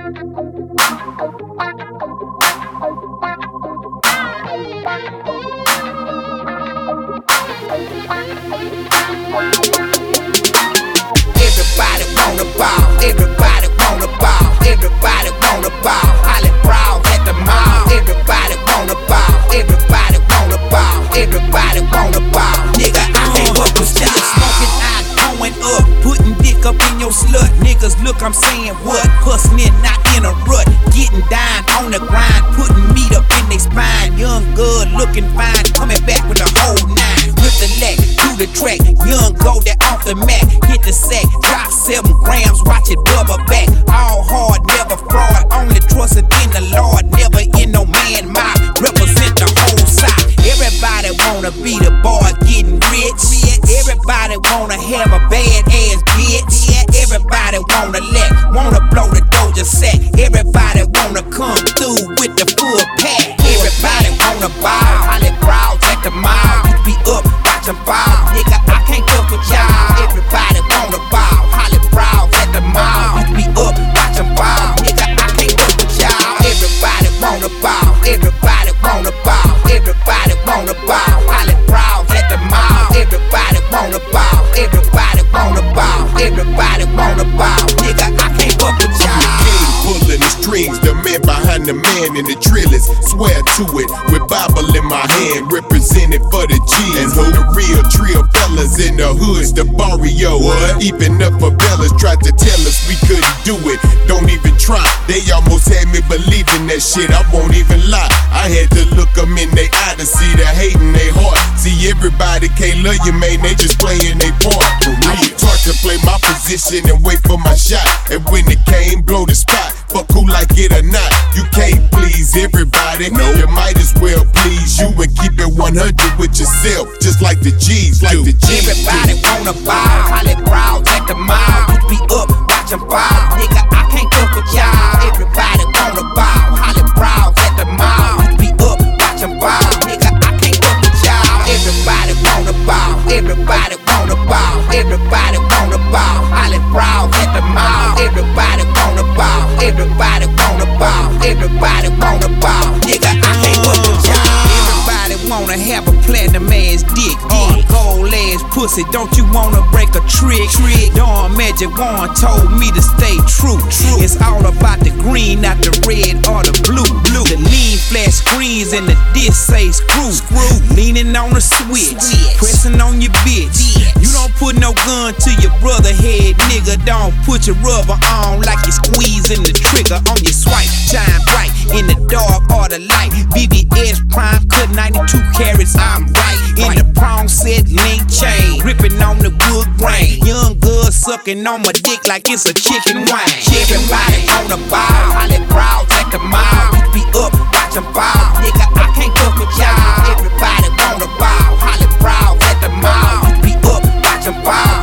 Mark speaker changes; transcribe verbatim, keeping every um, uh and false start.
Speaker 1: Everybody wanna ball, everybody wanna ball, everybody wanna ball. Holly Brown at the mall. Everybody wanna ball, everybody wanna ball, everybody wanna ball. Nigga, I can't work with still smoking out, going up, putting dick up in your slut. Niggas, look, I'm saying what? Hustling, not in a rut, getting down on the grind, putting meat up in they spine. Young, good, looking fine, coming back with the whole nine. With the leg, do the track, young, go that off the mat, hit the sack, drop seven grams, watch it double back. All hard, never fraud, only trusting in the Lord, never in no man mouth. Represent the whole side. Everybody wanna be the boy getting rich. Everybody wanna have a bad ass bitch. Everybody wanna let, wanna blow the Doja sack. Everybody wanna come through with the full pack. Everybody wanna ball, Holly Brown at the mall. You be up, watch 'em ball. Nigga, I can't fuck with y'all. Everybody wanna ball, Holly Brown at the mall. You be up, watch 'em ball. Nigga, I can't fuck with y'all. Everybody wanna ball, everybody wanna ball, everybody wanna ball. Holly Brown at the mall. Everybody wanna ball, everybody wanna ball, everybody wanna ball. Nigga, I can't fuck with y'all.
Speaker 2: Pulling the strings, the man behind the man in the drillers. Swear to it, with Bible in my hand, represented for the G's. And who the real trio fellas in the hoods, the barrio. What? Even up for fellas tried to tell us we couldn't do it. Don't even try. They almost had me believing that shit. I won't even lie. I had to look them in their eye to see the hate in their heart. See, everybody can't love you, man. They just playing their part. I was taught to play my position and wait for my shot. And when it came, blow the spot. Fuck who like it or not. You can't please everybody. No. You might as well please you and keep it one hundred with yourself. Just like the G's, like the G's.
Speaker 1: Everybody do. Wanna ball, Holly Brown at the mall. You be up, watch 'em ball. Nigga, I can't fuck with y'all. Everybody wanna ball, Holly Brown at the mall. You be up, watch 'em ball. Nigga, I can't fuck with y'all. Everybody wanna ball, everybody wanna ball, everybody wanna ball. Holly Brown at the mall. Everybody wanna ball, everybody wanna ball, everybody wanna ball. Nigga, I can't fuck with y'all. Everybody wanna have a platinum ass dick, or a gold ass pussy. Don't you wanna break a trick? Trick. Dawn Magic Wand told me to stay true. True. It's all about the green, not the red or the blue. Blue. The lean flash screens and the disc say screw. Screw. Leaning on the switch, switch. Pressing on your bitch. bitch. You don't put no gun to your brother head, nigga. Don't put your rubber on like you're squeezing the trigger on your swipe. Shine bright in the dark or the light. V V S Prime cut ninety-two carats, I'm right. In the prong set link chain, gripping on the wood grain. Young good sucking on my dick like it's a chicken wing. Everybody on the ball, Holly Brown at the mall. You be up, watch 'em ball. Nigga, I can't fuck with y'all. Everybody on the ball, Holly Brown at the mall. You be up, watch 'em ball.